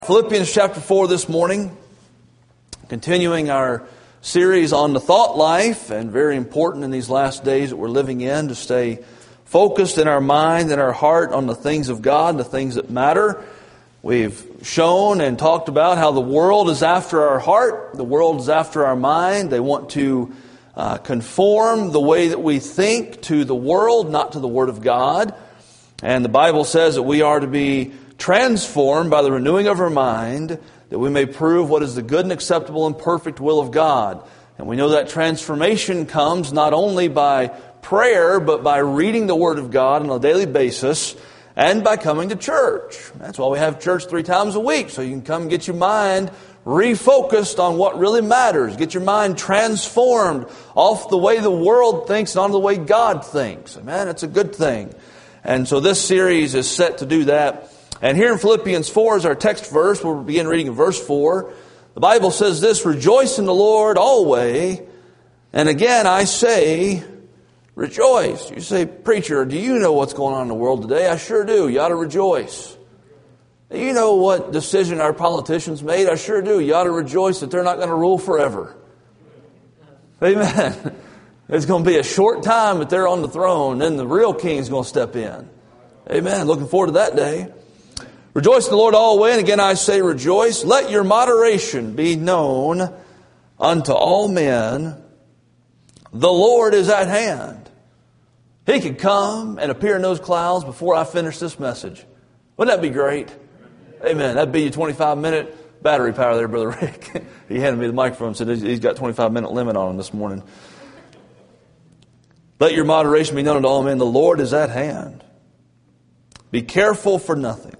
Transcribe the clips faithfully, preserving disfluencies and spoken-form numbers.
Philippians chapter four this morning, continuing our series on the thought life, and very important in these last days that we're living in to stay focused in our mind and our heart on the things of God, the things that matter. We've shown and talked about how the world is after our heart, the world is after our mind. They want to uh, conform the way that we think to the world, not to the Word of God. And the Bible says that we are to be transformed by the renewing of our mind, that we may prove what is the good and acceptable and perfect will of God. And we know that transformation comes not only by prayer, but by reading the Word of God on a daily basis and by coming to church. That's why we have church three times a week, so you can come and get your mind refocused on what really matters. Get your mind transformed off the way the world thinks and on the way God thinks. Amen. It's a good thing. And so this series is set to do that. And here in Philippians four is our text verse. We'll begin reading in verse four. The Bible says this: "Rejoice in the Lord always. And again I say, rejoice." You say, "Preacher, do you know what's going on in the world today?" I sure do. You ought to rejoice. Do you know what decision our politicians made? I sure do. You ought to rejoice that they're not going to rule forever. Amen. It's going to be a short time that they're on the throne. Then the real king is going to step in. Amen. Looking forward to that day. "Rejoice in the Lord always, and again I say rejoice. Let your moderation be known unto all men. The Lord is at hand." He could come and appear in those clouds before I finish this message. Wouldn't that be great? Amen. That'd be your twenty-five minute battery power there, Brother Rick. He handed me the microphone and said he's got twenty-five minute limit on him this morning. Let your moderation be known unto all men. The Lord is at hand. Be careful for nothing,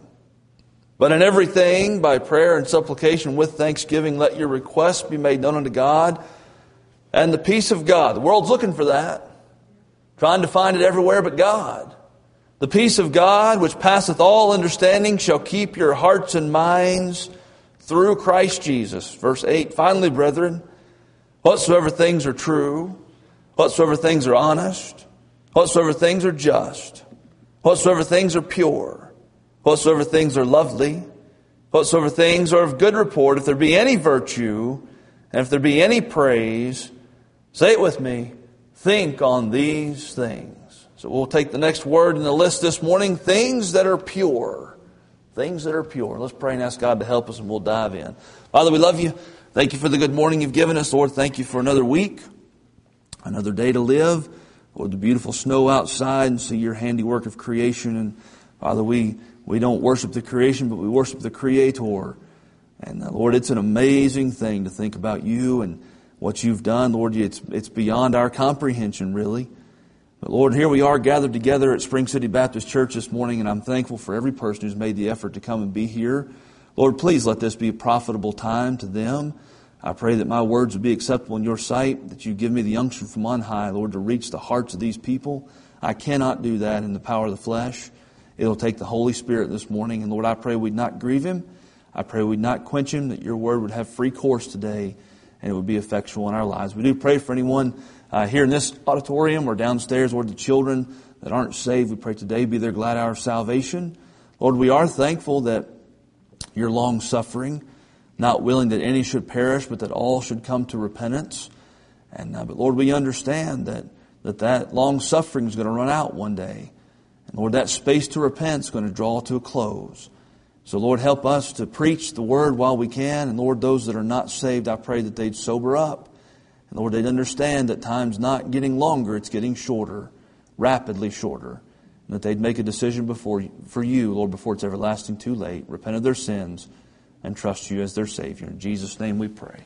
but in everything, by prayer and supplication with thanksgiving, let your requests be made known unto God. And the peace of God. The world's looking for that. Trying to find it everywhere but God. The peace of God, which passeth all understanding, shall keep your hearts and minds through Christ Jesus. Verse eight, "Finally, brethren, whatsoever things are true, whatsoever things are honest, whatsoever things are just, whatsoever things are pure, whatsoever things are lovely, whatsoever things are of good report, if there be any virtue, and if there be any praise," say it with me, "think on these things." So we'll take the next word in the list this morning, things that are pure. Things that are pure. Let's pray and ask God to help us, and we'll dive in. Father, we love you. Thank you for the good morning you've given us. Lord, thank you for another week, another day to live. Lord, the beautiful snow outside, and see your handiwork of creation. And Father, we We don't worship the creation, but we worship the Creator. And uh, Lord, it's an amazing thing to think about you and what you've done. Lord, it's, it's beyond our comprehension, really. But Lord, here we are gathered together at Spring City Baptist Church this morning, and I'm thankful for every person who's made the effort to come and be here. Lord, please let this be a profitable time to them. I pray that my words would be acceptable in your sight, that you give me the unction from on high, Lord, to reach the hearts of these people. I cannot do that in the power of the flesh. It'll take the Holy Spirit this morning. And Lord, I pray we'd not grieve Him. I pray we'd not quench Him, that your word would have free course today and it would be effectual in our lives. We do pray for anyone uh, here in this auditorium or downstairs, Lord, the children that aren't saved. We pray today be their glad hour of salvation. Lord, we are thankful that you're long-suffering, not willing that any should perish, but that all should come to repentance. And uh, But Lord, we understand that that, that long-suffering is going to run out one day. And Lord, that space to repent is going to draw to a close. So Lord, help us to preach the Word while we can. And Lord, those that are not saved, I pray that they'd sober up. And Lord, they'd understand that time's not getting longer, it's getting shorter, rapidly shorter. And that they'd make a decision before for you, Lord, before it's everlasting too late. Repent of their sins and trust you as their Savior. In Jesus' name we pray.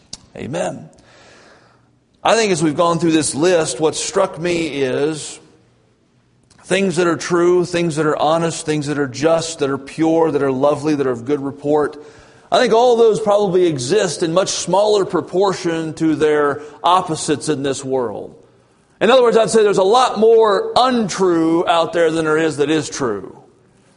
Amen. I think as we've gone through this list, what struck me is things that are true, things that are honest, things that are just, that are pure, that are lovely, that are of good report. I think all those probably exist in much smaller proportion to their opposites in this world. In other words, I'd say there's a lot more untrue out there than there is that is true.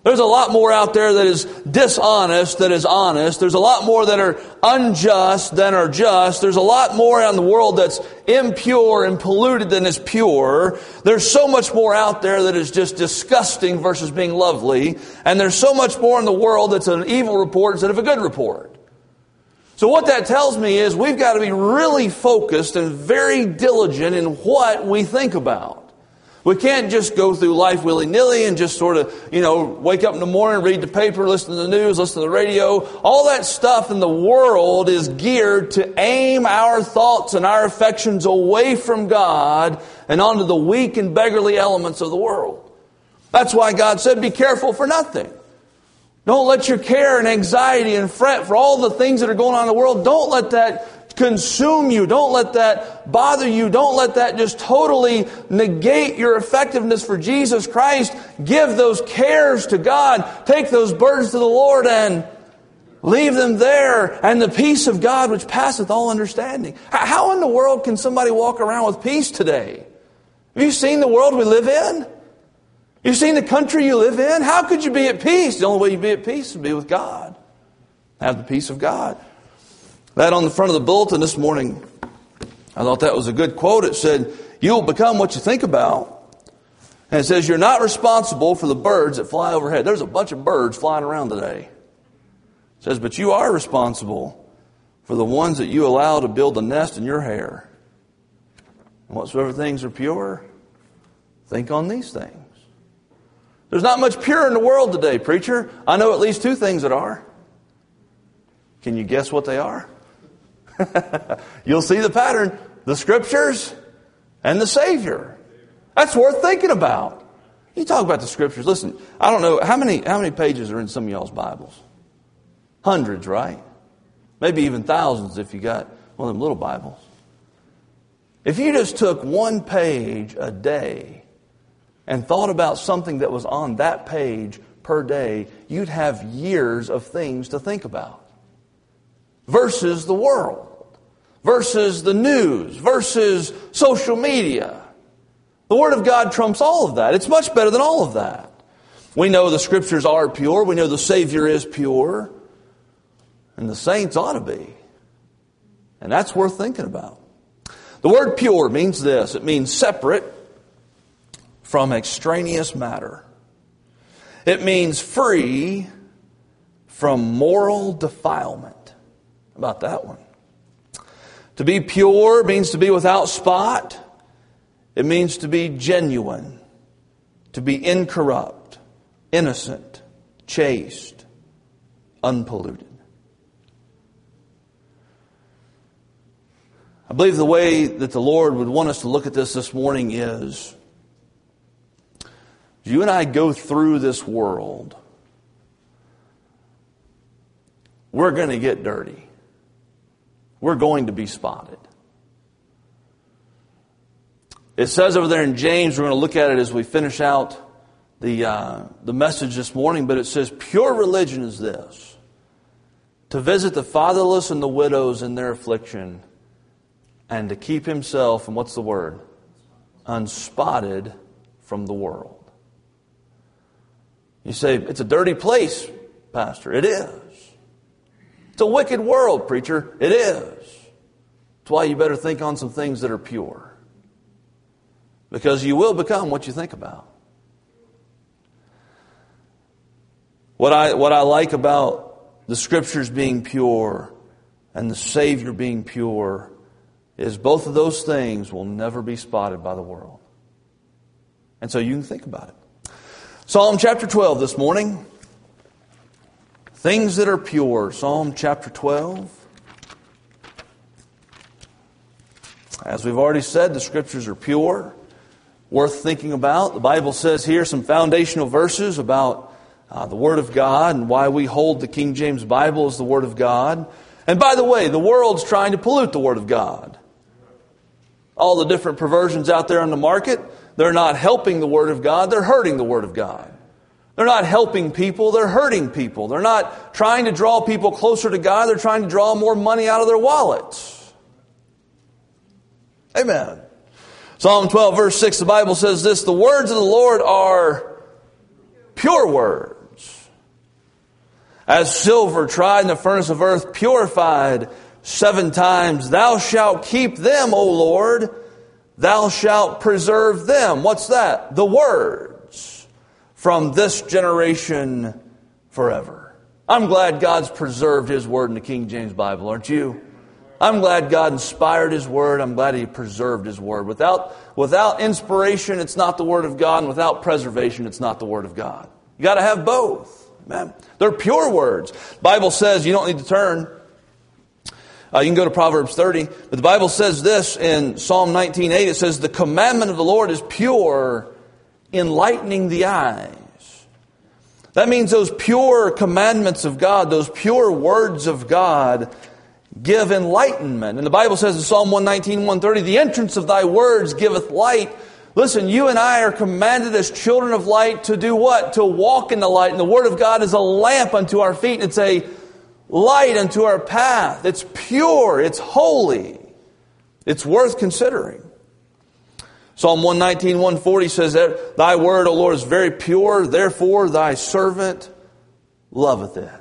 There's a lot more out there that is dishonest that is honest. There's a lot more that are unjust than are just. There's a lot more in the world that's impure and polluted than is pure. There's so much more out there that is just disgusting versus being lovely. And there's so much more in the world that's an evil report instead of a good report. So what that tells me is we've got to be really focused and very diligent in what we think about. We can't just go through life willy-nilly and just sort of, you know, wake up in the morning, read the paper, listen to the news, listen to the radio. All that stuff in the world is geared to aim our thoughts and our affections away from God and onto the weak and beggarly elements of the world. That's why God said, be careful for nothing. Don't let your care and anxiety and fret for all the things that are going on in the world. Don't let that consume you. Don't let that bother you. Don't let that just totally negate your effectiveness for Jesus Christ. Give those cares to God. Take those burdens to the Lord and leave them there. And the peace of God which passeth all understanding. How in the world can somebody walk around with peace today? Have you seen the world we live in? You've seen the country you live in? How could you be at peace? The only way you be at peace is to be with God. Have the peace of God. That on the front of the bulletin this morning, I thought that was a good quote. It said, you'll become what you think about. And it says, you're not responsible for the birds that fly overhead. There's a bunch of birds flying around today. It says, but you are responsible for the ones that you allow to build a nest in your hair. And whatsoever things are pure, think on these things. There's not much pure in the world today, preacher. I know at least two things that are. Can you guess what they are? You'll see the pattern. The Scriptures and the Savior. That's worth thinking about. You talk about the Scriptures. Listen, I don't know, how many how many pages are in some of y'all's Bibles? Hundreds, right? Maybe even thousands if you got one of them little Bibles. If you just took one page a day and thought about something that was on that page per day, you'd have years of things to think about. Versus the world, versus the news, versus social media. The Word of God trumps all of that. It's much better than all of that. We know the Scriptures are pure. We know the Savior is pure. And the saints ought to be. And that's worth thinking about. The word pure means this. It means separate from extraneous matter. It means free from moral defilement. How about that one? To be pure means to be without spot. It means to be genuine. To be incorrupt, innocent, chaste, unpolluted. I believe the way that the Lord would want us to look at this this morning is, you and I go through this world, we're going to get dirty. We're going to be spotted. It says over there in James, we're going to look at it as we finish out the uh, the message this morning, but it says, pure religion is this, to visit the fatherless and the widows in their affliction, and to keep himself, and what's the word? Unspotted from the world. You say, it's a dirty place, Pastor. It is. It's a wicked world, preacher. It is. That's why you better think on some things that are pure. Because you will become what you think about. What I, what I like about the Scriptures being pure and the Savior being pure is both of those things will never be spotted by the world. And so you can think about it. Psalm chapter twelve this morning. Things that are pure. Psalm chapter twelve. As we've already said, the Scriptures are pure, worth thinking about. The Bible says here some foundational verses about uh, the Word of God and why we hold the King James Bible as the Word of God. And by the way, the world's trying to pollute the Word of God. All the different perversions out there on the market, they're not helping the Word of God, they're hurting the Word of God. They're not helping people, they're hurting people. They're not trying to draw people closer to God, they're trying to draw more money out of their wallets. Amen. Psalm twelve verse six, the Bible says this, the words of the Lord are pure words, as silver tried in the furnace of earth, purified seven times. Thou shalt keep them, O Lord. Thou shalt preserve them. What's that? The words from this generation forever. I'm glad God's preserved His Word in the King James Bible, aren't you? I'm glad God inspired His Word. I'm glad He preserved His Word. Without, without inspiration, it's not the Word of God. And without preservation, it's not the Word of God. You got to have both. Amen. They're pure words. The Bible says, you don't need to turn. Uh, you can go to Proverbs thirty. But the Bible says this in Psalm nineteen eight. It says, the commandment of the Lord is pure, enlightening the eyes. That means those pure commandments of God, those pure words of God, give enlightenment. And the Bible says in Psalm one nineteen, one thirty, the entrance of thy words giveth light. Listen, you and I are commanded as children of light to do what? To walk in the light. And the Word of God is a lamp unto our feet. And it's a light unto our path. It's pure. It's holy. It's worth considering. Psalm one nineteen, one forty says, thy word, O Lord, is very pure. Therefore thy servant loveth it.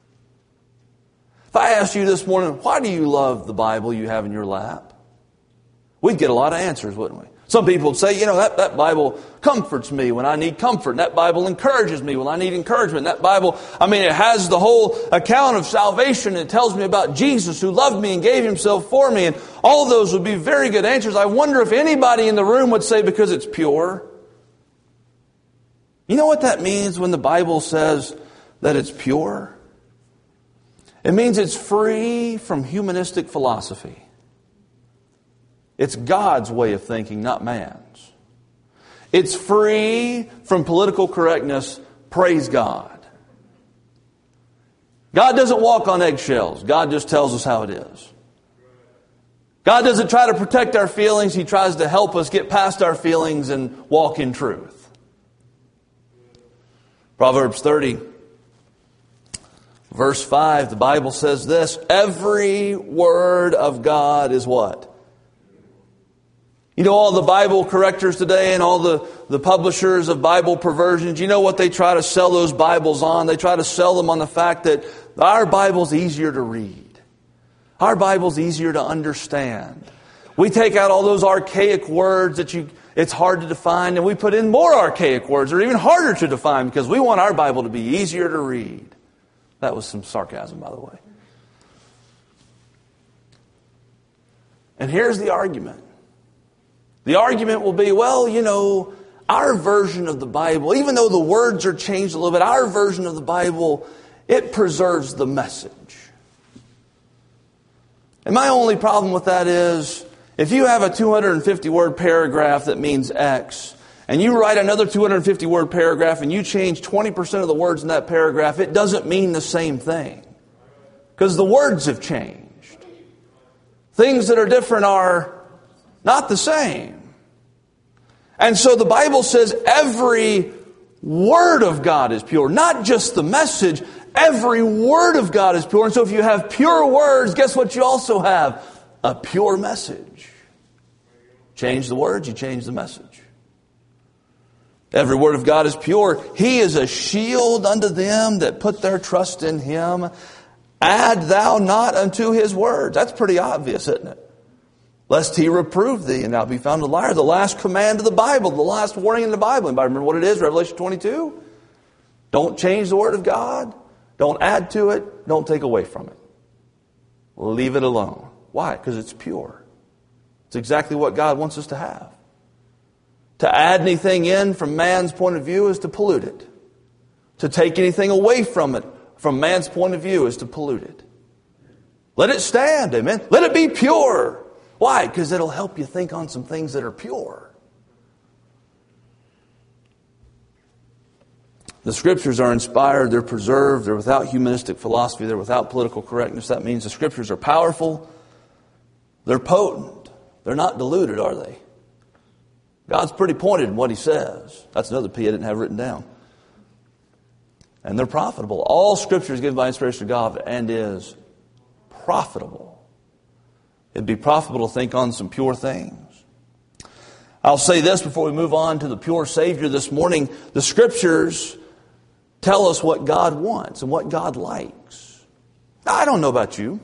If I asked you this morning, why do you love the Bible you have in your lap? We'd get a lot of answers, wouldn't we? Some people would say, you know, that, that Bible comforts me when I need comfort. And that Bible encourages me when I need encouragement. And that Bible, I mean, it has the whole account of salvation. It tells me about Jesus who loved me and gave Himself for me. And all those would be very good answers. I wonder if anybody in the room would say because it's pure. You know what that means when the Bible says that it's pure? It means it's free from humanistic philosophy. It's God's way of thinking, not man's. It's free from political correctness. Praise God. God doesn't walk on eggshells. God just tells us how it is. God doesn't try to protect our feelings. He tries to help us get past our feelings and walk in truth. Proverbs thirty, verse five, the Bible says this, every word of God is what? You know, all the Bible correctors today and all the, the publishers of Bible perversions, you know what they try to sell those Bibles on? They try to sell them on the fact that our Bible's easier to read. Our Bible's easier to understand. We take out all those archaic words that you it's hard to define, and we put in more archaic words that are even harder to define because we want our Bible to be easier to read. That was some sarcasm, by the way. And here's the argument. The argument will be, well, you know, our version of the Bible, even though the words are changed a little bit, our version of the Bible, it preserves the message. And my only problem with that is, if you have a two hundred fifty word paragraph that means X, and you write another two hundred fifty word paragraph and you change twenty percent of the words in that paragraph, it doesn't mean the same thing. Because the words have changed. Things that are different are not the same. And so the Bible says every word of God is pure. Not just the message. Every word of God is pure. And so if you have pure words, guess what you also have? A pure message. Change the words, you change the message. Every word of God is pure. He is a shield unto them that put their trust in Him. Add thou not unto His words. That's pretty obvious, isn't it? Lest He reprove thee and thou be found a liar. The last command of the Bible, the last warning in the Bible. Anybody remember what it is? Revelation twenty-two? Don't change the Word of God. Don't add to it. Don't take away from it. Leave it alone. Why? Because it's pure. It's exactly what God wants us to have. To add anything in from man's point of view is to pollute it. To take anything away from it from man's point of view is to pollute it. Let it stand, amen. Let it be pure. Why? Because it'll help you think on some things that are pure. The Scriptures are inspired, they're preserved, they're without humanistic philosophy, they're without political correctness. That means the Scriptures are powerful, they're potent, they're not diluted, are they? God's pretty pointed in what He says. That's another P I didn't have written down. And they're profitable. All Scripture is given by inspiration of God and is profitable. It'd be profitable to think on some pure things. I'll say this before we move on to the pure Savior this morning. The Scriptures tell us what God wants and what God likes. Now, I don't know about you,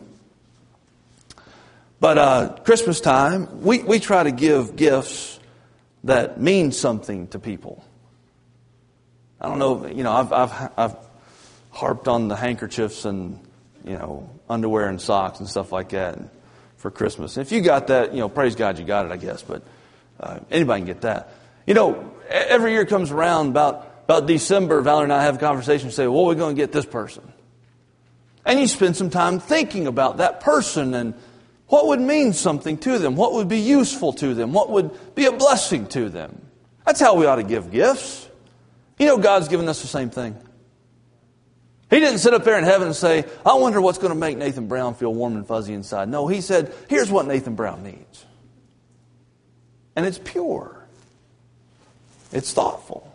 but uh, Christmas time, we, we try to give gifts that mean something to people. I don't know, you know, I've, I've, I've harped on the handkerchiefs and, you know, underwear and socks and stuff like that for Christmas. If you got that, you know, praise God you got it, I guess, but uh, anybody can get that. You know, every year comes around about, about December, Valerie and I have a conversation and say, well, what are we going to get this person? And you spend some time thinking about that person and what would mean something to them, what would be useful to them, what would be a blessing to them. That's how we ought to give gifts. You know, God's given us the same thing. He didn't sit up there in heaven and say, I wonder what's going to make Nathan Brown feel warm and fuzzy inside. No, He said, here's what Nathan Brown needs. And it's pure. It's thoughtful.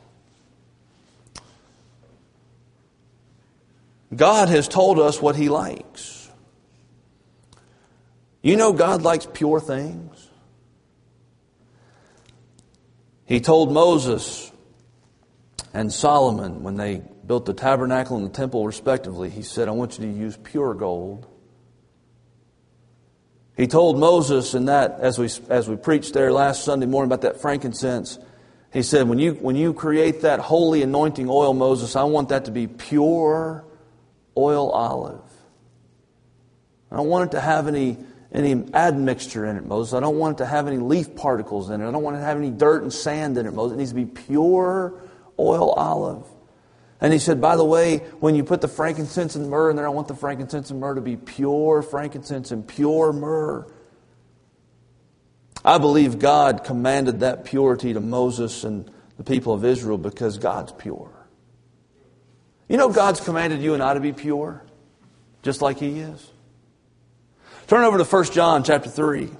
God has told us what He likes. You know God likes pure things. He told Moses and Solomon when they built the tabernacle and the temple respectively, He said, I want you to use pure gold. He told Moses in that, as we as we preached there last Sunday morning about that frankincense, He said, when you when you create that holy anointing oil, Moses, I want that to be pure oil olive. I don't want it to have any any admixture in it, Moses. I don't want it to have any leaf particles in it. I don't want it to have any dirt and sand in it, Moses. It needs to be pure oil olive. And He said, by the way, when you put the frankincense and myrrh in there, I want the frankincense and myrrh to be pure frankincense and pure myrrh. I believe God commanded that purity to Moses and the people of Israel because God's pure. You know God's commanded you and I to be pure, just like He is. Turn over to First John chapter three.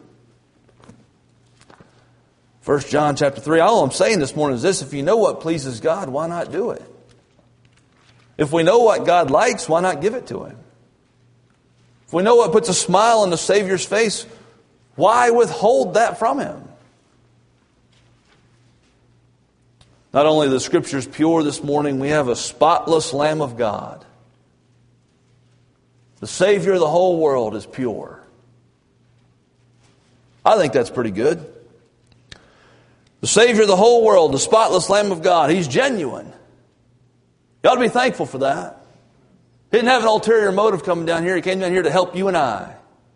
First John chapter three. All I'm saying this morning is this: if you know what pleases God, why not do it? If we know what God likes, why not give it to Him? If we know what puts a smile on the Savior's face, why withhold that from Him? Not only are the Scriptures pure this morning, we have a spotless Lamb of God. The Savior of the whole world is pure. I think that's pretty good. The Savior of the whole world, the spotless Lamb of God, He's genuine. You ought to be thankful for that. He didn't have an ulterior motive coming down here. He came down here to help you and I.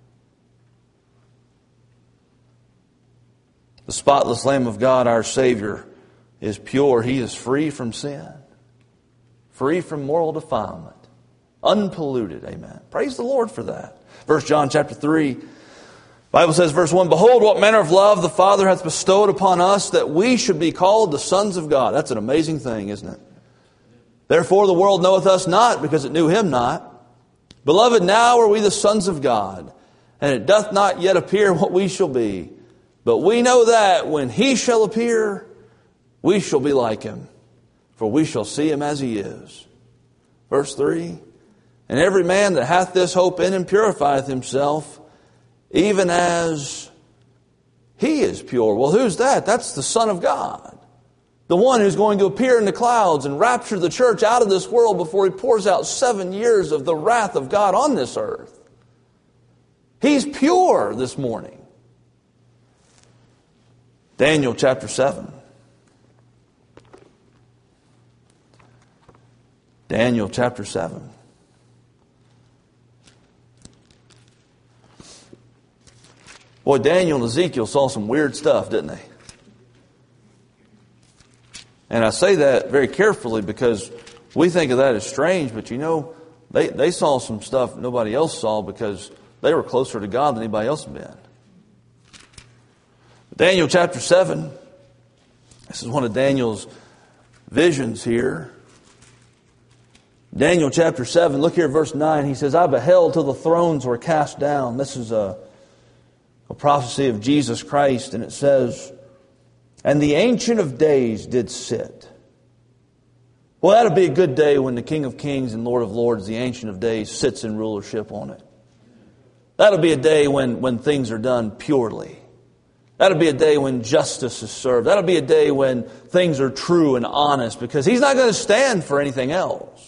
The spotless Lamb of God, our Savior, is pure. He is free from sin, free from moral defilement, unpolluted. Amen. Praise the Lord for that. First John chapter three. Bible says, verse one, behold, what manner of love the Father hath bestowed upon us, that we should be called the sons of God. That's an amazing thing, isn't it? Therefore the world knoweth us not, because it knew Him not. Beloved, now are we the sons of God, and it doth not yet appear what we shall be. But we know that when He shall appear, we shall be like Him, for we shall see Him as He is. Verse three, and every man that hath this hope in Him purifieth himself, even as He is pure. Well, who's that? That's the Son of God. The one who's going to appear in the clouds and rapture the church out of this world before He pours out seven years of the wrath of God on this earth. He's pure this morning. Daniel chapter seven. Daniel chapter seven. Boy, Daniel and Ezekiel saw some weird stuff, didn't they? And I say that very carefully because we think of that as strange, but you know, they, they saw some stuff nobody else saw because they were closer to God than anybody else had been. Daniel chapter seven. This is one of Daniel's visions here. Daniel chapter seven, look here at verse nine. He says, I beheld till the thrones were cast down. This is a, a prophecy of Jesus Christ, and it says, and the Ancient of Days did sit. Well, that'll be a good day when the King of Kings and Lord of Lords, the Ancient of Days, sits in rulership on it. That'll be a day when, when things are done purely. That'll be a day when justice is served. That'll be a day when things are true and honest, because He's not going to stand for anything else.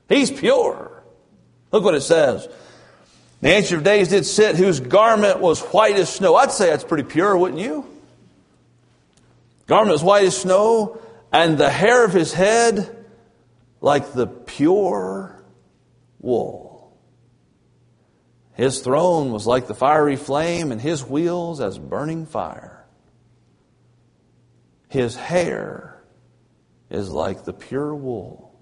He's pure. Look what it says. The Ancient of Days did sit, whose garment was white as snow. I'd say that's pretty pure, wouldn't you? Garment was white as snow, and the hair of his head like the pure wool. His throne was like the fiery flame, and his wheels as burning fire. His hair is like the pure wool.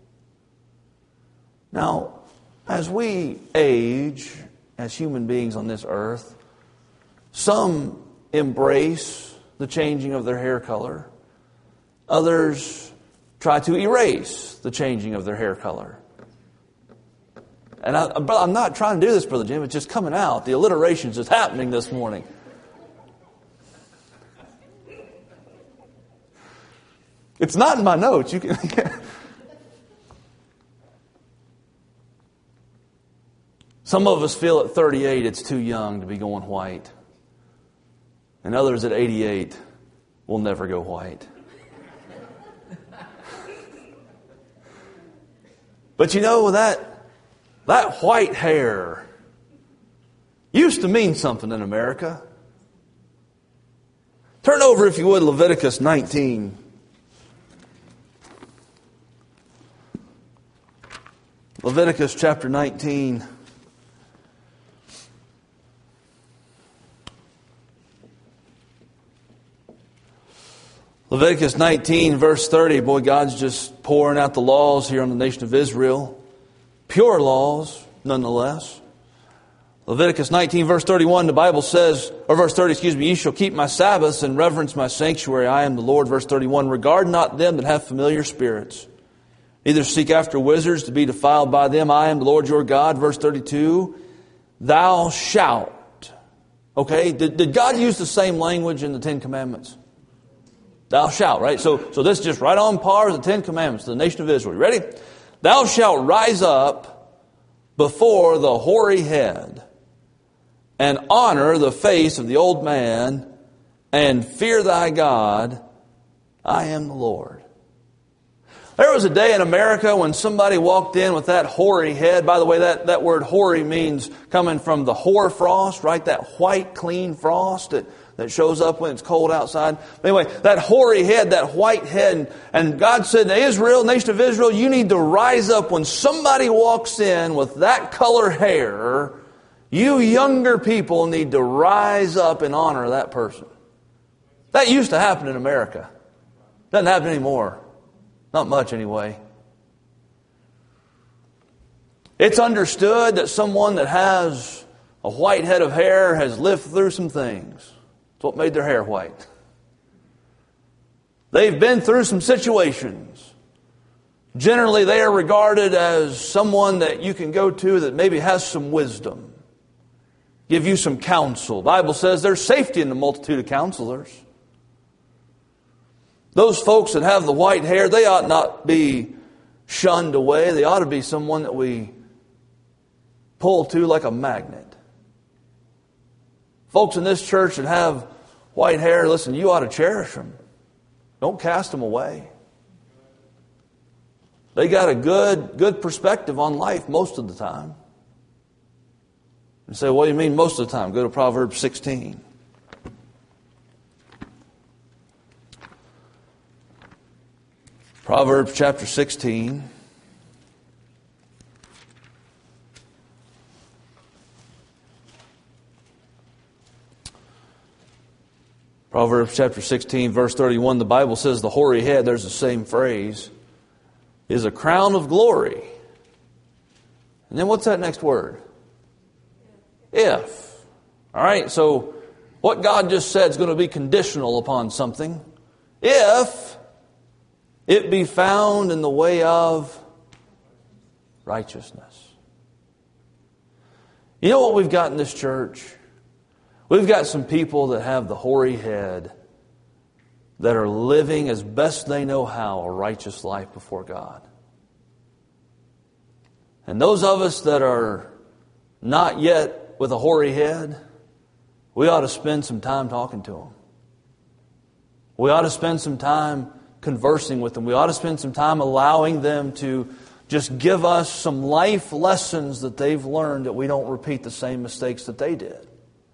Now, as we age as human beings on this earth, some embrace the changing of their hair color. Others try to erase the changing of their hair color. And I, I'm not trying to do this, Brother Jim. It's just coming out. The alliteration's just happening this morning. It's not in my notes. You can. Some of us feel at thirty-eight it's too young to be going white. And others at eighty-eight will never go white. But you know, that, that white hair used to mean something in America. Turn over, if you would, Leviticus nineteen. Leviticus chapter nineteen. Leviticus nineteen, verse thirty. Boy, God's just pouring out the laws here on the nation of Israel. Pure laws, nonetheless. Leviticus nineteen, verse thirty-one, the Bible says, or verse thirty, excuse me, "Ye shall keep my Sabbaths and reverence my sanctuary. I am the Lord." Verse thirty-one, "Regard not them that have familiar spirits. Neither seek after wizards to be defiled by them. I am the Lord your God." Verse thirty-two, "Thou shalt." Okay, did, did God use the same language in the Ten Commandments? Thou shalt, right? So, so this is just right on par with the Ten Commandments to the nation of Israel. You ready? "Thou shalt rise up before the hoary head and honor the face of the old man and fear thy God. I am the Lord." There was a day in America when somebody walked in with that hoary head. By the way, that, that word hoary means coming from the hoar frost, right? That white, clean frost that, that shows up when it's cold outside. But anyway, that hoary head, that white head. And, and God said to Israel, nation of Israel, you need to rise up when somebody walks in with that color hair. You younger people need to rise up and honor that person. That used to happen in America. Doesn't happen anymore. Not much anyway. It's understood that someone that has a white head of hair has lived through some things. It's what made their hair white. They've been through some situations. Generally, they are regarded as someone that you can go to that maybe has some wisdom. Give you some counsel. The Bible says there's safety in the multitude of counselors. Those folks that have the white hair, they ought not be shunned away. They ought to be someone that we pull to like a magnet. Folks in this church that have white hair, listen, you ought to cherish them. Don't cast them away. They got a good, good perspective on life most of the time. You say, what do you mean most of the time? Go to Proverbs sixteen. Proverbs chapter sixteen. Proverbs chapter sixteen, verse thirty-one, the Bible says the hoary head, there's the same phrase, is a crown of glory. And then what's that next word? If. All right, so what God just said is going to be conditional upon something. If it be found in the way of righteousness. You know what we've got in this church? We've got some people that have the hoary head that are living as best they know how a righteous life before God. And those of us that are not yet with a hoary head, we ought to spend some time talking to them. We ought to spend some time conversing with them. We ought to spend some time allowing them to just give us some life lessons that they've learned that we don't repeat the same mistakes that they did.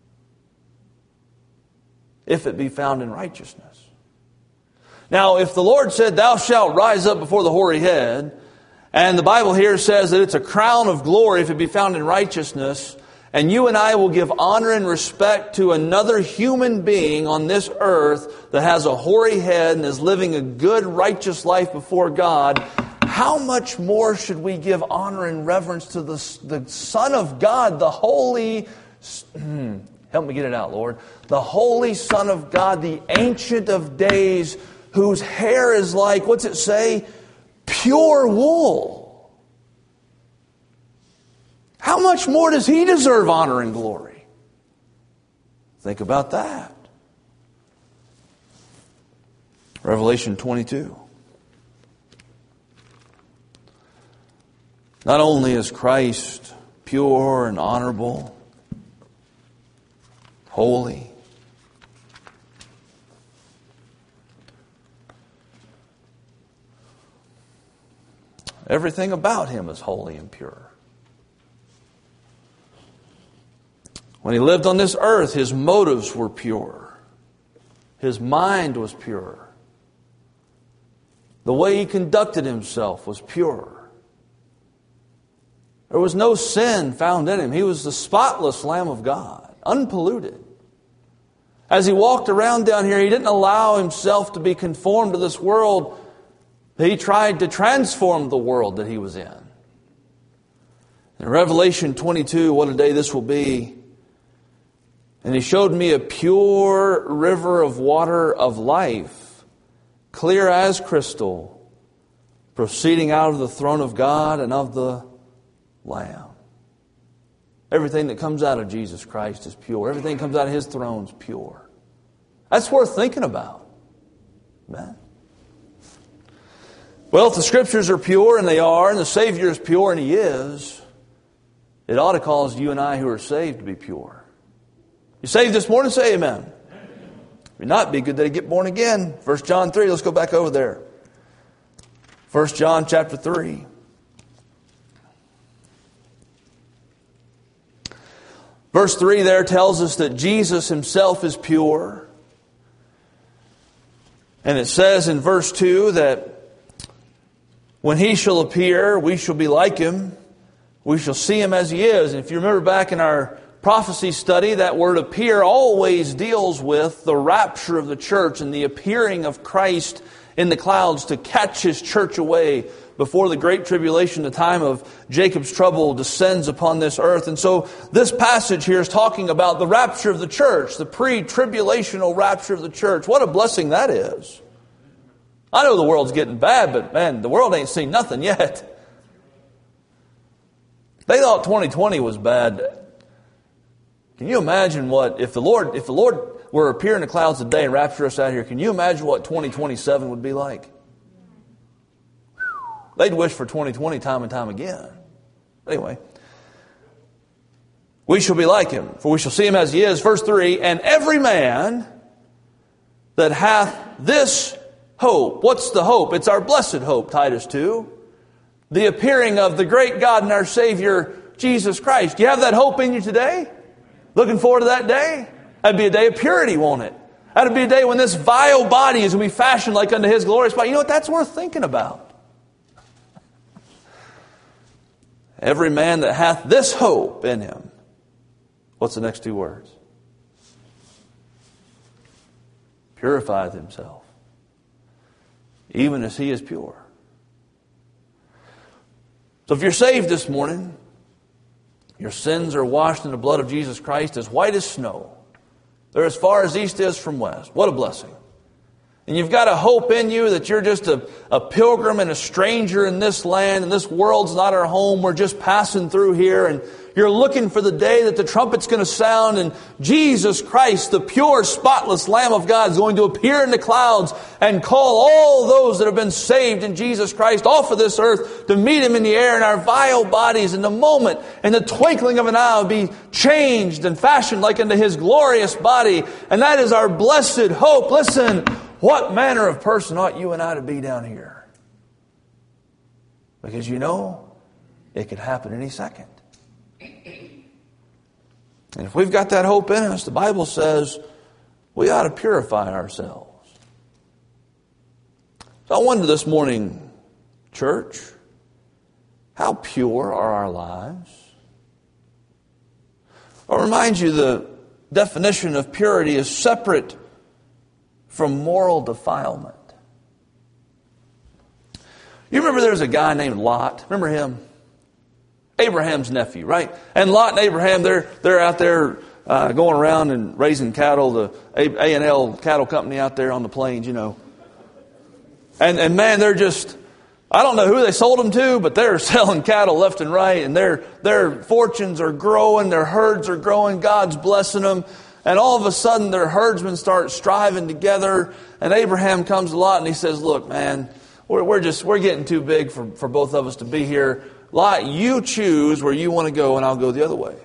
If it be found in righteousness. Now, if the Lord said, thou shalt rise up before the hoary head, and the Bible here says that it's a crown of glory if it be found in righteousness, and you and I will give honor and respect to another human being on this earth that has a hoary head and is living a good, righteous life before God, how much more should we give honor and reverence to the, the Son of God, the Holy... Help me get it out, Lord. The Holy Son of God, the Ancient of Days, whose hair is like, what's it say? Pure wool. How much more does He deserve honor and glory? Think about that. Revelation twenty-two. Not only is Christ pure and honorable, holy, everything about Him is holy and pure. When He lived on this earth, His motives were pure. His mind was pure. The way He conducted Himself was pure. There was no sin found in Him. He was the spotless Lamb of God, unpolluted. As He walked around down here, He didn't allow Himself to be conformed to this world. He tried to transform the world that He was in. In Revelation twenty-two, what a day this will be. And He showed me a pure river of water of life, clear as crystal, proceeding out of the throne of God and of the Lamb. Everything that comes out of Jesus Christ is pure. Everything that comes out of His throne is pure. That's worth thinking about. Amen. Well, if the Scriptures are pure, and they are, and the Savior is pure, and He is, it ought to cause you and I who are saved to be pure. You saved this morning? Say amen. Amen. If you're not, be good that you get born again. First John three, let's go back over there. First John chapter three. Verse three there tells us that Jesus Himself is pure. And it says in verse two that when He shall appear, we shall be like Him. We shall see Him as He is. And if you remember back in our prophecy study, that word appear always deals with the rapture of the church and the appearing of Christ in the clouds to catch His church away before the great tribulation, the time of Jacob's trouble, descends upon this earth. And so this passage here is talking about the rapture of the church, the pre-tribulational rapture of the church. What a blessing that is. I know the world's getting bad, but man, the world ain't seen nothing yet. They thought twenty twenty was bad. Can you imagine what, if the Lord, if the Lord were to appear in the clouds today and rapture us out here, can you imagine what twenty twenty-seven would be like? They'd wish for twenty twenty time and time again. Anyway. We shall be like Him, for we shall see Him as He is. Verse three, and every man that hath this hope. What's the hope? It's our blessed hope, Titus two. The appearing of the great God and our Savior, Jesus Christ. Do you have that hope in you today? Looking forward to that day? That'd be a day of purity, won't it? That'd be a day when this vile body is going to be fashioned like unto His glorious body. You know what? That's worth thinking about. Every man that hath this hope in him. What's the next two words? Purifieth himself, even as he is pure. So if you're saved this morning, your sins are washed in the blood of Jesus Christ as white as snow. They're as far as east is from west. What a blessing. And you've got a hope in you that you're just a, a pilgrim and a stranger in this land, and this world's not our home. We're just passing through here, and you're looking for the day that the trumpet's going to sound, and Jesus Christ, the pure, spotless Lamb of God, is going to appear in the clouds and call all those that have been saved in Jesus Christ off of this earth to meet Him in the air, and our vile bodies in the moment, in the twinkling of an eye, will be changed and fashioned like unto His glorious body. And that is our blessed hope. Listen, what manner of person ought you and I to be down here? Because you know it could happen any second. And if we've got that hope in us, the Bible says we ought to purify ourselves. So I wonder this morning, church, how pure are our lives? I'll remind you the definition of purity is separate from moral defilement. You remember there was a guy named Lot? Remember him? Abraham's nephew, right? And Lot and Abraham, they're they're out there uh, going around and raising cattle. The A and L cattle company out there on the plains, you know. And and man, they're just, I don't know who they sold them to, but they're selling cattle left and right, and their their fortunes are growing, their herds are growing, God's blessing them. And all of a sudden, their herdsmen start striving together, and Abraham comes to Lot and he says, "Look, man, we're we're just we're getting too big for for both of us to be here. Lot, you choose where you want to go, and I'll go the other way."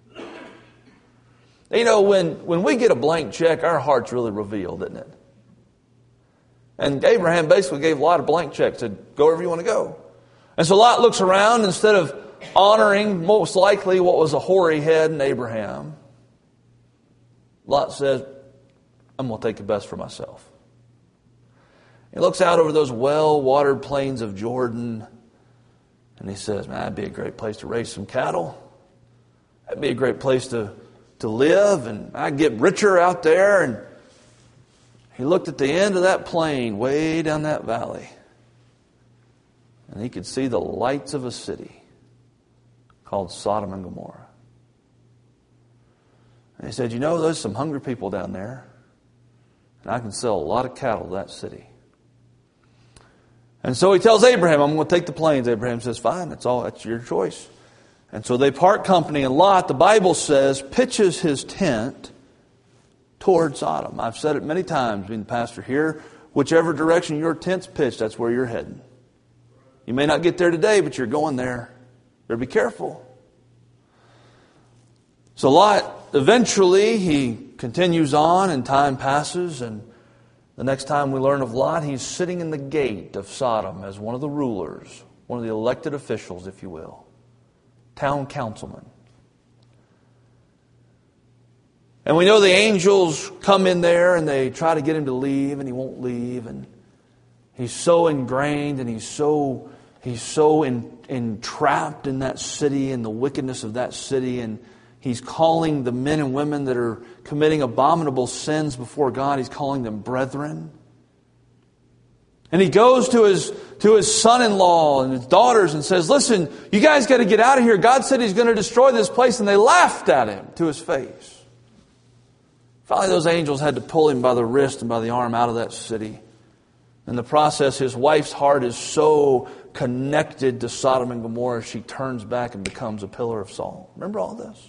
You know, when when we get a blank check, our heart's really revealed, isn't it? And Abraham basically gave Lot a blank check, said, "Go wherever you want to go." And so Lot looks around, instead of honoring most likely what was a hoary head in Abraham, Lot says, "I'm going to take the best for myself." He looks out over those well-watered plains of Jordan, and he says, "Man, that'd be a great place to raise some cattle. That'd be a great place to, to live, and I'd get richer out there." And he looked at the end of that plain, way down that valley, and he could see the lights of a city called Sodom and Gomorrah. And he said, "You know, there's some hungry people down there, and I can sell a lot of cattle to that city." And so he tells Abraham, "I'm going to take the plains." Abraham says, "Fine, that's all. That's your choice." And so they part company, and Lot, the Bible says, pitches his tent toward Sodom. I've said it many times, being the pastor here, whichever direction your tent's pitched, that's where you're heading. You may not get there today, but you're going there. Better be careful. So Lot, eventually, he continues on, and time passes, and the next time we learn of Lot, he's sitting in the gate of Sodom as one of the rulers, one of the elected officials, if you will, town councilman. And we know the angels come in there and they try to get him to leave, and he won't leave. And he's so ingrained and he's so he's so in, entrapped in that city and the wickedness of that city. And he's calling the men and women that are committing abominable sins before God, he's calling them brethren. And he goes to his to his son-in-law and his daughters and says, "Listen, you guys got to get out of here. God said he's going to destroy this place." And they laughed at him to his face. Finally, those angels had to pull him by the wrist and by the arm out of that city. In the process, his wife's heart is so connected to Sodom and Gomorrah, she turns back and becomes a pillar of salt. Remember all this?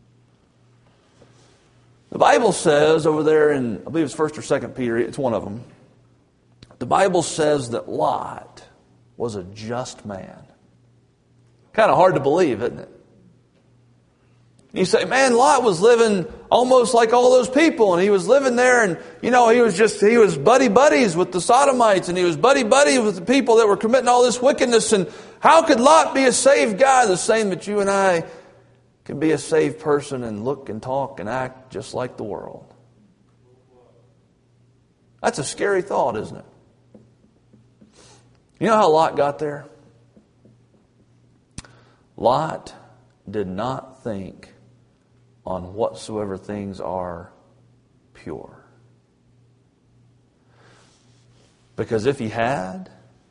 The Bible says over there in, I believe it's First or Second Peter, it's one of them. The Bible says that Lot was a just man. Kind of hard to believe, isn't it? You say, man, Lot was living almost like all those people, and he was living there, and you know, he was just he was buddy buddies with the Sodomites, and he was buddy buddies with the people that were committing all this wickedness. And how could Lot be a saved guy? The same that you and I can be a saved person and look and talk and act just like the world. That's a scary thought, isn't it? You know how Lot got there? Lot did not think on whatsoever things are pure. Because if he had,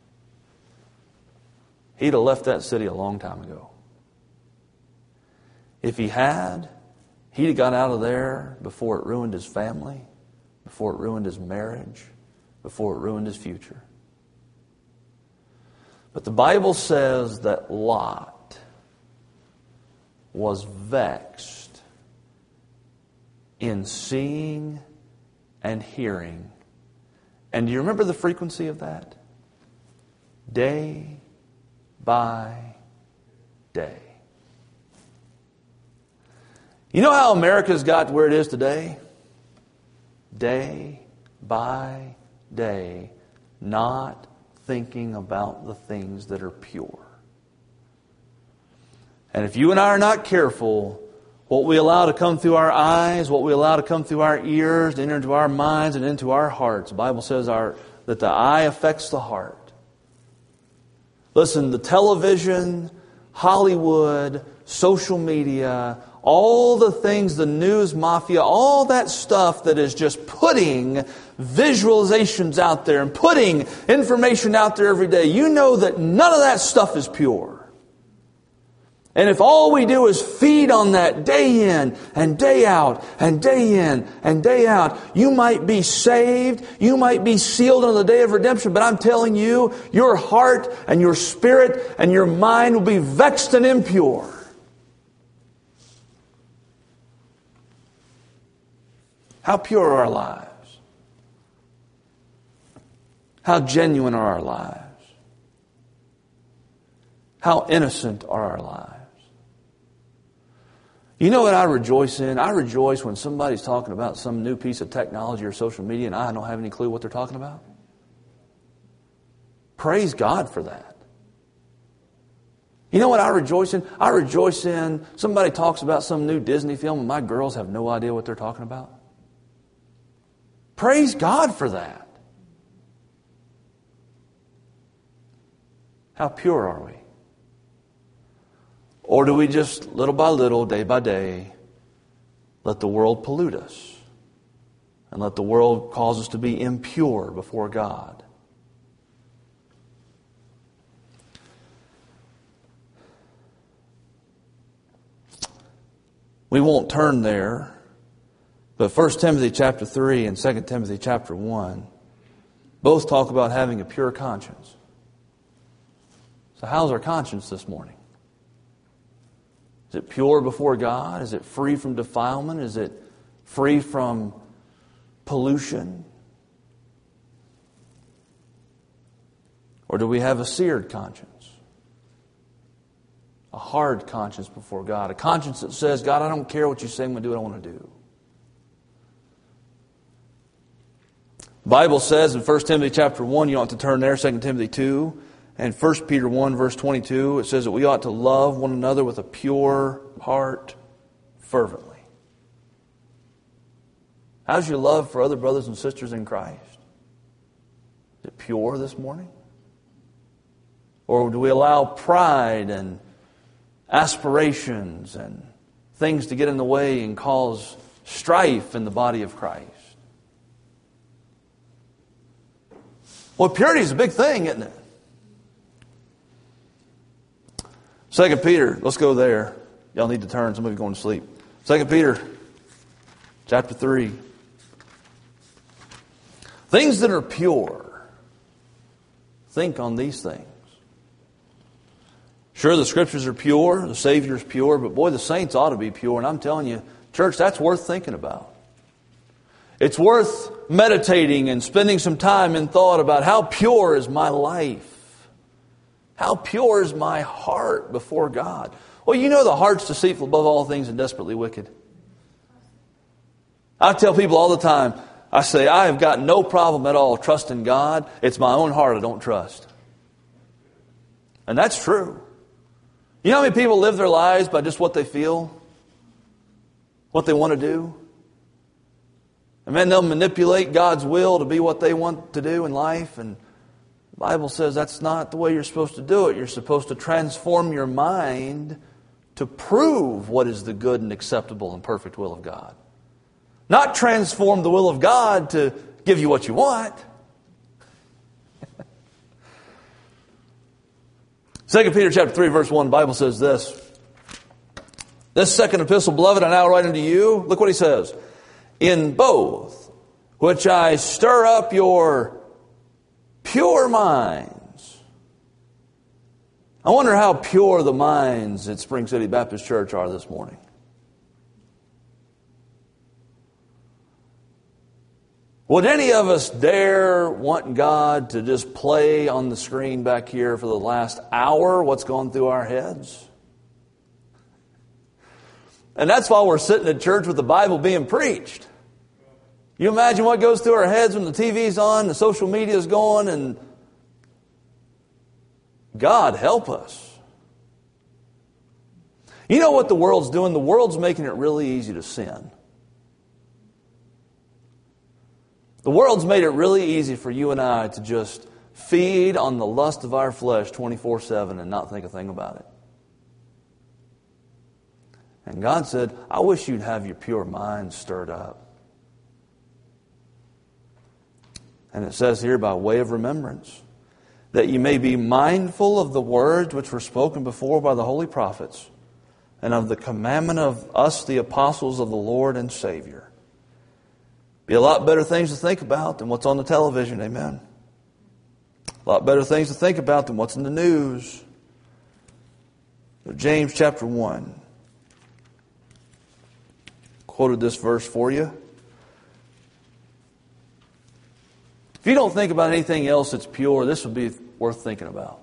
he'd have left that city a long time ago. If he had, he'd have got out of there before it ruined his family, before it ruined his marriage, before it ruined his future. But the Bible says that Lot was vexed in seeing and hearing. And do you remember the frequency of that? Day by day. You know how America's got where it is today? Day by day, not thinking about the things that are pure. And if you and I are not careful, what we allow to come through our eyes, what we allow to come through our ears, enter into our minds and into our hearts. The Bible says our, that the eye affects the heart. Listen, the television, Hollywood, social media, all the things, the news mafia, all that stuff that is just putting visualizations out there and putting information out there every day. You know that none of that stuff is pure. And if all we do is feed on that day in and day out and day in and day out, you might be saved, you might be sealed on the day of redemption, but I'm telling you, your heart and your spirit and your mind will be vexed and impure. How pure are our lives? How genuine are our lives? How innocent are our lives? You know what I rejoice in? I rejoice when somebody's talking about some new piece of technology or social media and I don't have any clue what they're talking about. Praise God for that. You know what I rejoice in? I rejoice in somebody talks about some new Disney film and my girls have no idea what they're talking about. Praise God for that. How pure are we? Or do we just, little by little, day by day, let the world pollute us and let the world cause us to be impure before God? We won't turn there, but First Timothy chapter three and Second Timothy chapter one both talk about having a pure conscience. So how's our conscience this morning? Is it pure before God? Is it free from defilement? Is it free from pollution? Or do we have a seared conscience? A hard conscience before God. A conscience that says, God, I don't care what you say, I'm going to do what I want to do. The Bible says in First Timothy chapter one, you don't have to turn there, Second Timothy two, and First Peter one verse twenty-two, it says that we ought to love one another with a pure heart fervently. How's your love for other brothers and sisters in Christ? Is it pure this morning? Or do we allow pride and aspirations and things to get in the way and cause strife in the body of Christ? Well, purity is a big thing, isn't it? Second Peter, let's go there. Y'all need to turn. Some of you are going to sleep. Second Peter, chapter three. Things that are pure. Think on these things. Sure, the Scriptures are pure. The Savior is pure. But boy, the saints ought to be pure. And I'm telling you, church, that's worth thinking about. It's worth meditating and spending some time in thought about how pure is my life. How pure is my heart before God? Well, you know the heart's deceitful above all things and desperately wicked. I tell people all the time, I say, I have got no problem at all trusting God. It's my own heart I don't trust. And that's true. You know how many people live their lives by just what they feel? What they want to do? And then they'll manipulate God's will to be what they want to do in life. And the Bible says that's not the way you're supposed to do it. You're supposed to transform your mind to prove what is the good and acceptable and perfect will of God. Not transform the will of God to give you what you want. Second Peter chapter three, verse one, the Bible says this. This second epistle, beloved, I now write unto you. Look what he says. In both, which I stir up your pure minds. I wonder how pure the minds at Spring City Baptist Church are this morning. Would any of us dare want God to just play on the screen back here for the last hour what's gone through our heads? And that's while we're sitting at church with the Bible being preached. You imagine what goes through our heads when the T V's on, the social media's going, and God help us. You know what the world's doing? The world's making it really easy to sin. The world's made it really easy for you and I to just feed on the lust of our flesh twenty-four seven and not think a thing about it. And God said, I wish you'd have your pure mind stirred up. And it says here, by way of remembrance, that you may be mindful of the words which were spoken before by the holy prophets, and of the commandment of us, the apostles of the Lord and Savior. Be a lot better things to think about than what's on the television, amen. A lot better things to think about than what's in the news. James chapter one. Quoted this verse for you. If you don't think about anything else that's pure, this would be worth thinking about.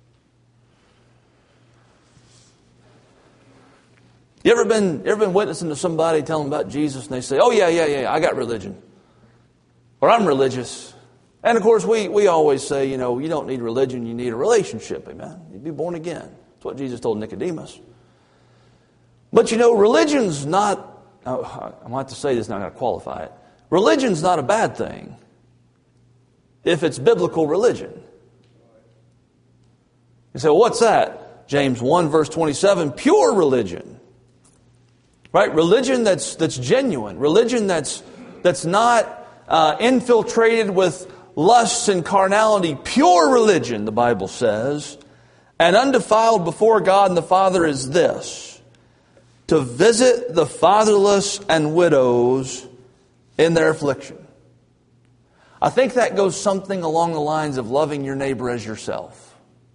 You ever been you ever been witnessing to somebody telling them about Jesus and they say, oh yeah, yeah, yeah, I got religion. Or I'm religious. And of course we, we always say, you know, you don't need religion, you need a relationship, amen. You'd be born again. That's what Jesus told Nicodemus. But you know, religion's not, I'm going to have to say this now, I'm going to qualify it. Religion's not a bad thing if it's biblical religion. You say, well, what's that? James one verse twenty-seven, pure religion. Right? Religion that's that's genuine. Religion that's that's not uh, infiltrated with lusts and carnality. Pure religion, the Bible says, and undefiled before God and the Father is this: to visit the fatherless and widows in their affliction. I think that goes something along the lines of loving your neighbor as yourself.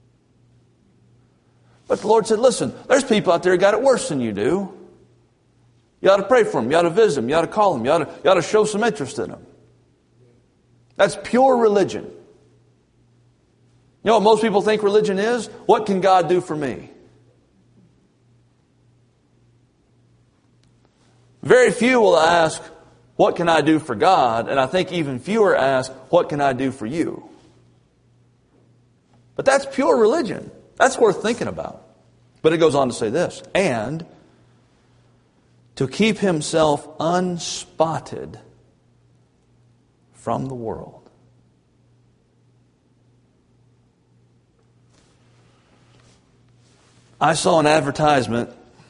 But the Lord said, listen, there's people out there who got it worse than you do. You ought to pray for them. You ought to visit them. You ought to call them. You ought to, you ought to show some interest in them. That's pure religion. You know what most people think religion is? What can God do for me? Very few will ask, what can I do for God? And I think even fewer ask, what can I do for you? But that's pure religion. That's worth thinking about. But it goes on to say this, and to keep himself unspotted from the world. I saw an advertisement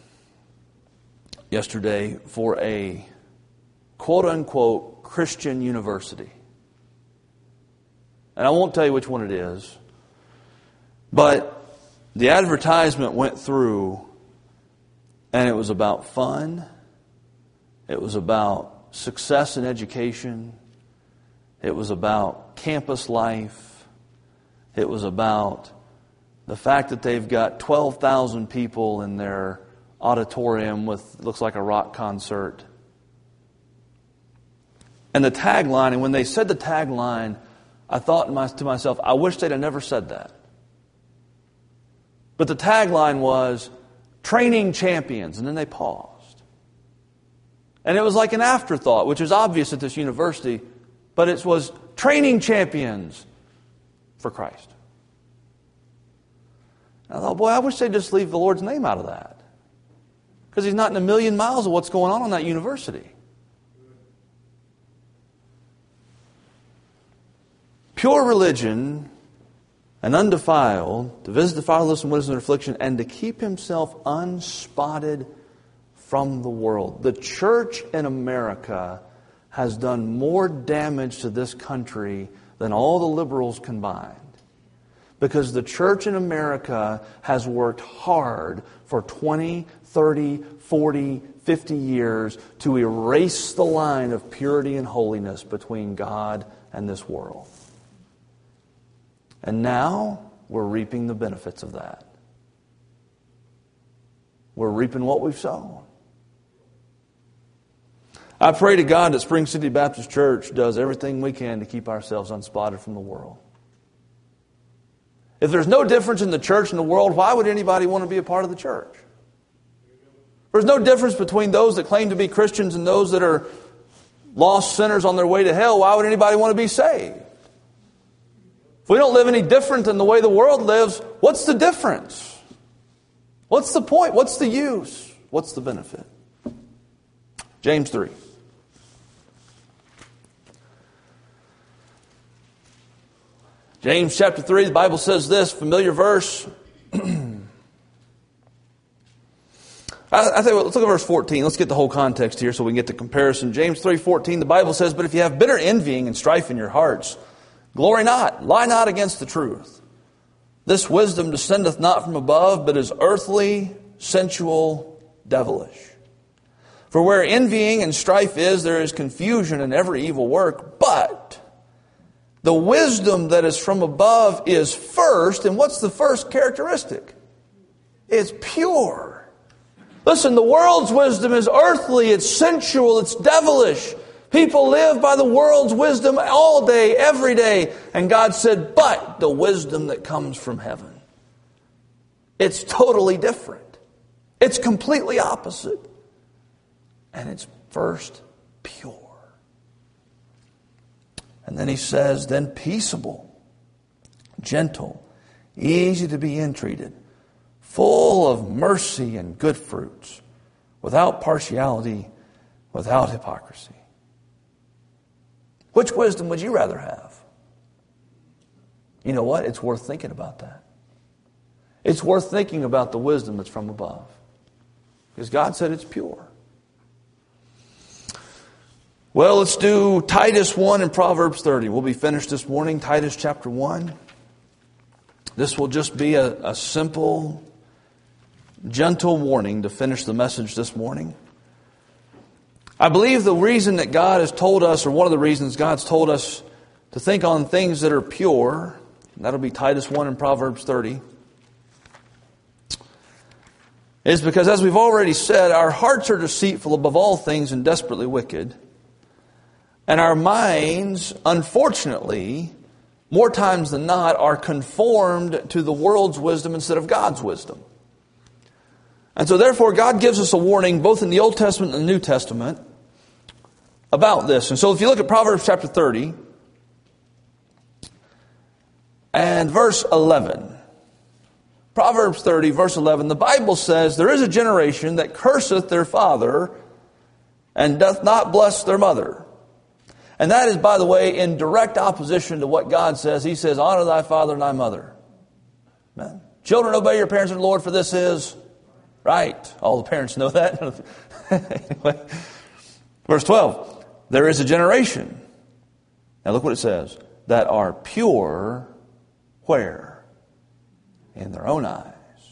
yesterday for a quote-unquote Christian university. And I won't tell you which one it is, but the advertisement went through and it was about fun. It was about success in education. It was about campus life. It was about the fact that they've got twelve thousand people in their auditorium with, looks like a rock concert. And the tagline, and when they said the tagline, I thought to myself, I wish they'd have never said that. But the tagline was, training champions, and then they paused. And it was like an afterthought, which is obvious at this university, but it was training champions for Christ. And I thought, boy, I wish they'd just leave the Lord's name out of that. Because He's not in a million miles of what's going on in that university. Pure religion and undefiled, to visit the fatherless and widows in their affliction, and to keep himself unspotted from the world. The church in America has done more damage to this country than all the liberals combined. Because the church in America has worked hard for twenty, thirty, forty, fifty years to erase the line of purity and holiness between God and this world. And now we're reaping the benefits of that. We're reaping what we've sown. I pray to God that Spring City Baptist Church does everything we can to keep ourselves unspotted from the world. If there's no difference in the church and the world, why would anybody want to be a part of the church? There's no difference between those that claim to be Christians and those that are lost sinners on their way to hell. Why would anybody want to be saved? If we don't live any different than the way the world lives, what's the difference? What's the point? What's the use? What's the benefit? James three. James chapter three, the Bible says this, familiar verse. I, I think, let's look at verse fourteen. Let's get the whole context here so we can get the comparison. James three fourteen, the Bible says, "But if you have bitter envying and strife in your hearts, glory not, lie not against the truth. This wisdom descendeth not from above, but is earthly, sensual, devilish. For where envying and strife is, there is confusion in every evil work. But the wisdom that is from above is first," and what's the first characteristic? It's pure. Listen, the world's wisdom is earthly, it's sensual, it's devilish. People live by the world's wisdom all day, every day. And God said, but the wisdom that comes from heaven, it's totally different. It's completely opposite. And it's first pure. And then he says, then peaceable, gentle, easy to be entreated, full of mercy and good fruits, without partiality, without hypocrisy. Which wisdom would you rather have? You know what? It's worth thinking about that. It's worth thinking about the wisdom that's from above. Because God said it's pure. Well, let's do Titus one and Proverbs thirty. We'll be finished this morning. Titus chapter one. This will just be a, a simple, gentle warning to finish the message this morning. I believe the reason that God has told us, or one of the reasons God's told us to think on things that are pure, and that'll be Titus one and Proverbs thirty, is because, as we've already said, our hearts are deceitful above all things and desperately wicked. And our minds, unfortunately, more times than not, are conformed to the world's wisdom instead of God's wisdom. And so therefore, God gives us a warning both in the Old Testament and the New Testament about this. And so if you look at Proverbs chapter thirty and verse eleven. Proverbs thirty, verse eleven, the Bible says, "There is a generation that curseth their father and doth not bless their mother." And that is, by the way, in direct opposition to what God says. He says, "Honor thy father and thy mother." Amen. "Children, obey your parents in the Lord, for this is right." All the parents know that. Anyway, verse twelve. "There is a generation." Now look what it says. "That are pure," where? "In their own eyes.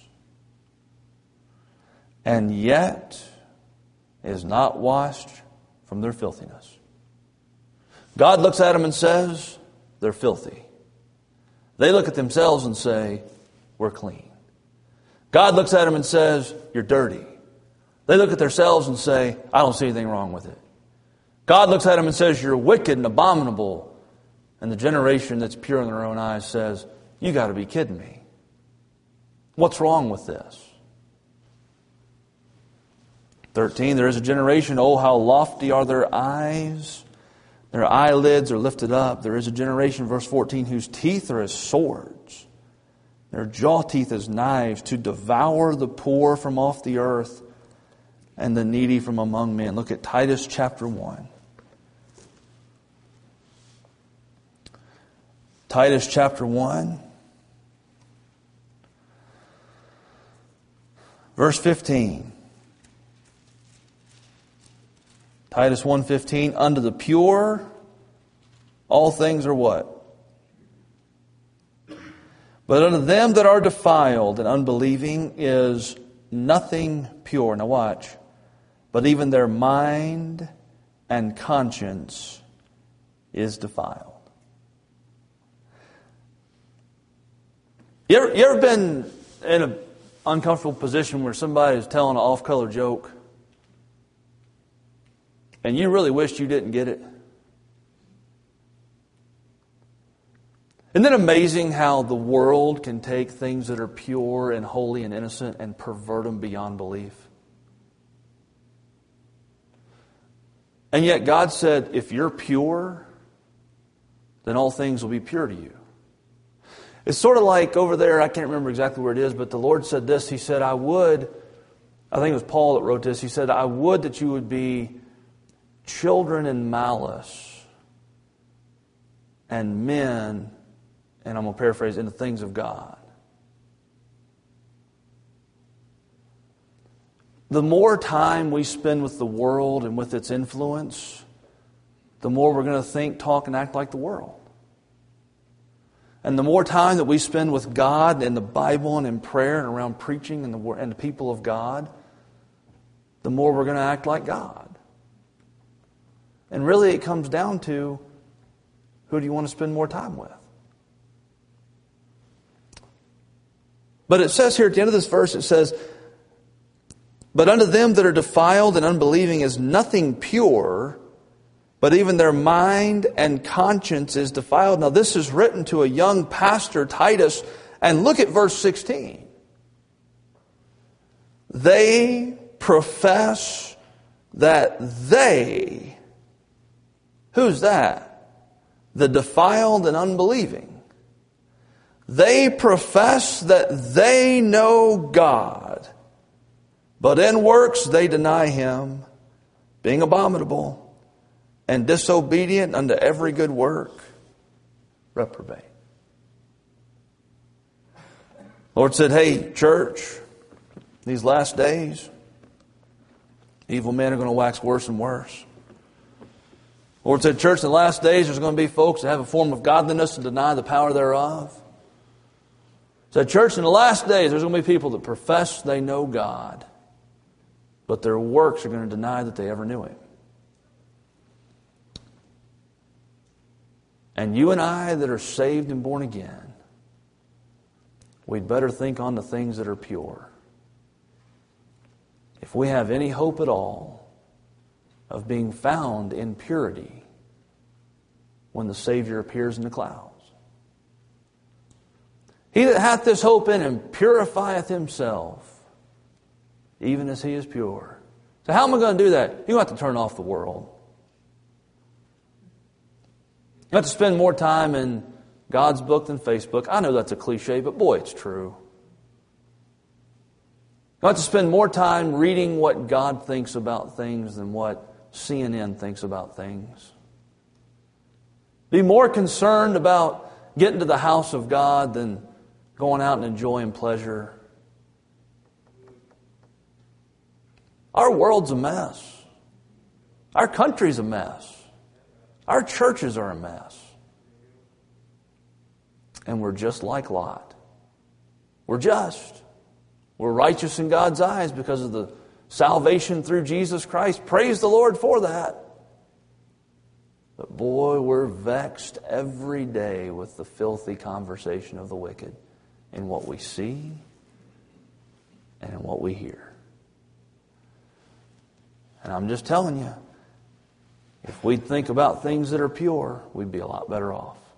And yet is not washed from their filthiness." God looks at them and says, they're filthy. They look at themselves and say, we're clean. God looks at them and says, you're dirty. They look at themselves and say, I don't see anything wrong with it. God looks at them and says, you're wicked and abominable. And the generation that's pure in their own eyes says, you got to be kidding me. What's wrong with this? thirteen, "There is a generation, oh how lofty are their eyes. Their eyelids are lifted up. There is a generation," verse fourteen, "whose teeth are as swords. Their jaw teeth as knives, to devour the poor from off the earth and the needy from among men." Look at Titus chapter one. Titus chapter one. Verse fifteen. Titus one fifteen, "Unto the pure, all things are" what? "But unto them that are defiled and unbelieving is nothing pure." Now watch. "But even their mind and conscience is defiled." You ever, you ever been in an uncomfortable position where somebody is telling an off-color joke and you really wished you didn't get it? Isn't it amazing how the world can take things that are pure and holy and innocent and pervert them beyond belief? And yet God said, if you're pure, then all things will be pure to you. It's sort of like over there, I can't remember exactly where it is, but the Lord said this. He said, I would, I think it was Paul that wrote this. He said, I would that you would be children in malice and men, and I'm going to paraphrase, in the things of God. The more time we spend with the world and with its influence, the more we're going to think, talk, and act like the world. And the more time that we spend with God and the Bible and in prayer and around preaching and the, and the people of God, the more we're going to act like God. And really it comes down to, who do you want to spend more time with? But it says here at the end of this verse, it says, but unto them that are defiled and unbelieving is nothing pure, but even their mind and conscience is defiled. Now this is written to a young pastor, Titus, and look at verse sixteen. They profess that they, who's that? The defiled and unbelieving. They profess that they know God, but in works they deny Him, being abominable and disobedient unto every good work, reprobate. Lord said, hey, church, these last days, evil men are going to wax worse and worse. Lord said, church, in the last days, there's going to be folks that have a form of godliness and deny the power thereof. Said, church, in the last days, there's going to be people that profess they know God, but their works are going to deny that they ever knew Him. And you and I that are saved and born again, we'd better think on the things that are pure. If we have any hope at all of being found in purity when the Savior appears in the clouds. He that hath this hope in Him purifieth himself, even as He is pure. So how am I going to do that? You're going to have to turn off the world. You have to spend more time in God's book than Facebook. I know that's a cliche, but boy, it's true. You have to spend more time reading what God thinks about things than what C N N thinks about things. Be more concerned about getting to the house of God than going out and enjoying pleasure. Our world's a mess. Our country's a mess. Our churches are a mess. And we're just like Lot. We're just. We're righteous in God's eyes because of the salvation through Jesus Christ. Praise the Lord for that. But boy, we're vexed every day with the filthy conversation of the wicked in what we see and in what we hear. And I'm just telling you, if we'd think about things that are pure, we'd be a lot better off.